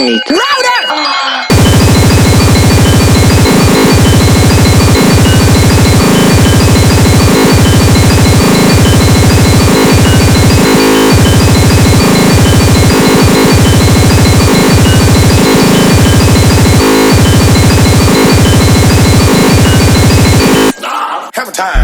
Masturbate. Louder! Have a time.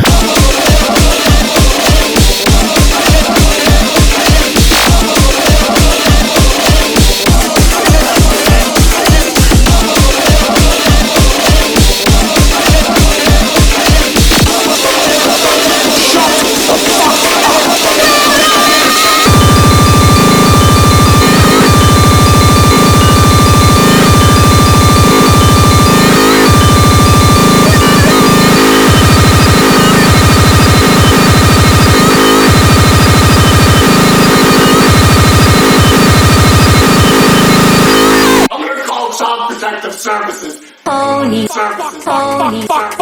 Child Protective Services. Pony. Services. Pony.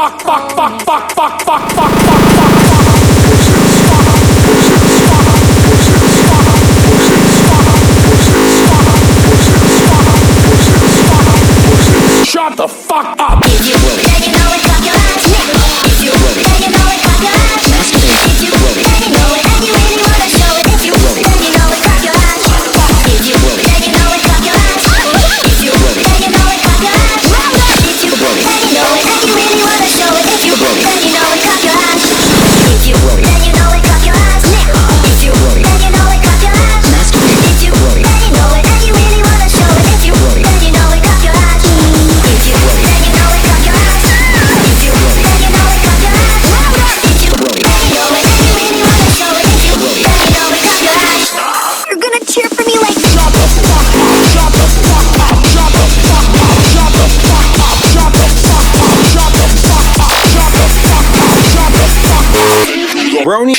Shut the fuck up! If you then you know it, clap your hands. If you then you know it, clap your hands. If you then you know it, and you really wanna show it. If you then you know it, clap your hands. If you then you know it, clap your hands. If you then you know it, clap your hands. If you then you know it, and you really wanna show it. If you then you know it, clap your hands. If you then you know it, clap your hands. If you then you know it, clap your hands. If you then you know it, and you really wanna show it. If you then you know it, clap your hands. If you then you know it, clap your hands. If you then you know it, clap your hands. If you then you know it, and you really wanna show it. If you then you know it, clap your hands. You're gonna cheer for me like Shut the fuck up! Shut the fuck up! Shut the fuck up! Shut the fuck up! Shut the fuck up! Shut the fuck up! Shut the fuck up! Shut the fuck up! Brony.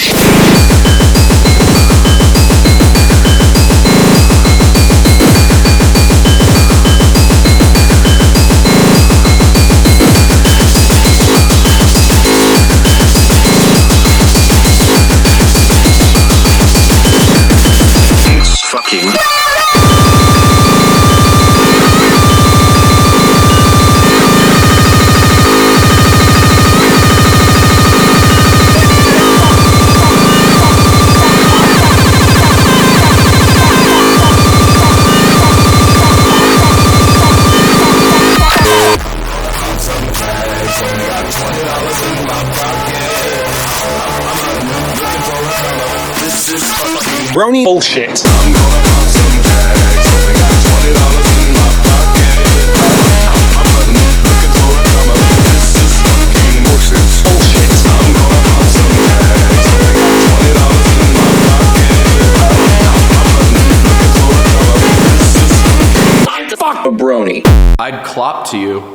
Fucking. Brony bullshit. Fuck a brony. I'd clop to you.